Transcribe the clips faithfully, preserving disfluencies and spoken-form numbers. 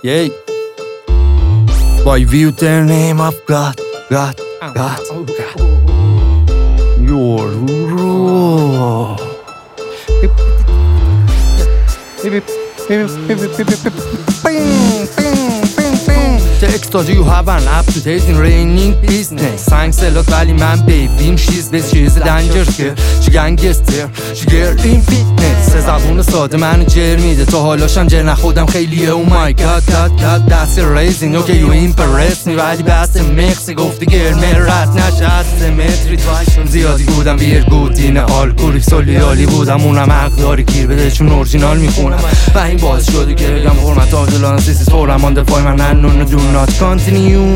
Yay. Why view the name of God, God, God, God. Your rule. The extra you have an up-to-date in raining business. Sang selot ولی من ببین she's best she's a danger girl she gangster she girl in fitness. سه زبون ساده منو جر میده تا حالاشم جر نخودم خیلیه. oh my god god god that's amazing okay you impress me ولی بس مخصی گفتی گرمه رد نشه از سمتری زیادی بودم ویرگودین آلکولی سولیالی بودم اونم حق داری گیر بده چون اورجینال میخونم و این باعث شده که بگم حرمت آدلان سیسیس فورم آن دفاعی من ننون do not continue.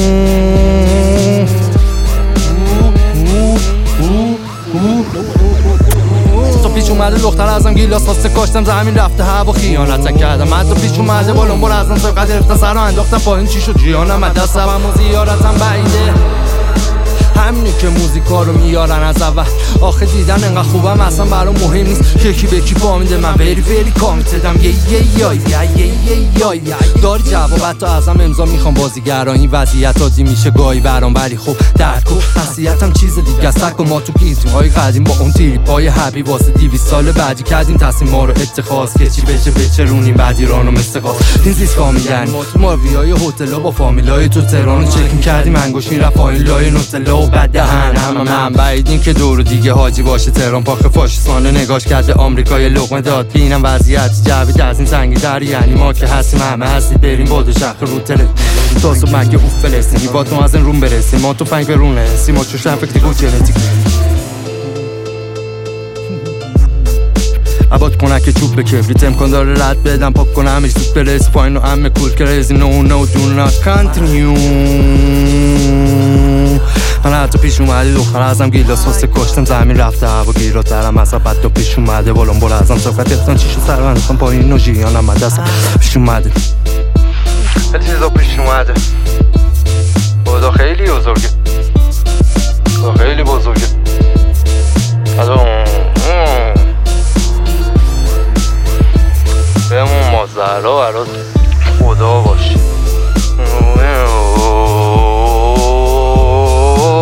تو پیش اومده دختر ازم گیلاس واسه کاشتم زمین رفته هوا خیانت کردم. من تو پیش اومده بالون بر ازم سرقت گرفتن سر رو انداختم پایین چی شد جیانم از دستم و زیارتم بعیده. همینی که موزیکا رو میارن از اول آخه دیدن انقدر خوبم اصلا برام مهم نیست که کی به کی پا میده. من وری وری کامیتدم یه یه یا یا یه یه یا داری جواب تو ازم امضا میخوام بازیگران این وضعیت عادی میشه گاهی برام ولی خب درک و حسیتم چیز دیگه است. و ما تو گیزهای قدیم با اون تریپای هپی واسه دویست سال بعدی کردیم تصمیم ما رو اتخاذ که چی بشه بچرونیم بعد ایرانو مثقاس این زیست کامیلن مارویای هتل‌ها با فامیلای تو تهرانو چک کردیم انگوشین رفت پایین لای نوتلا بعد دهن همه من بعیدین که دور دیگه حاجی باشه تهران پاک فاشیستانه نگاش کرده آمریکای لقمه داد بینم وضعیت جوید از این زنگی در یعنی ما که هستیم همه هستید بریم باد شهر رو تله تا صبح مگه اوف فلسطینی با تو از این روم برسیم ما تو فنگ برونه هستی ما چوش فکری گو جنتیک عباد کنه که چوب به کبریت امکان داره رد بدم پاک کنم ایش سود برسی پایین و همه کول کرزی نو نو دو نات کانتینیو. من حتی پیش اومدی دختر ازم گیلاس واسه کشتم زمین رفته هوا گیراترم از بعد تو پیش اومده بالون بول ازم صفت اختان چیشو سر من اختان پایین و جیانم از دستم پیش اومده خیلی چیزا پیش اومده خدا خیلی بزرگه خیلی بزرگه بهمون مازرها برات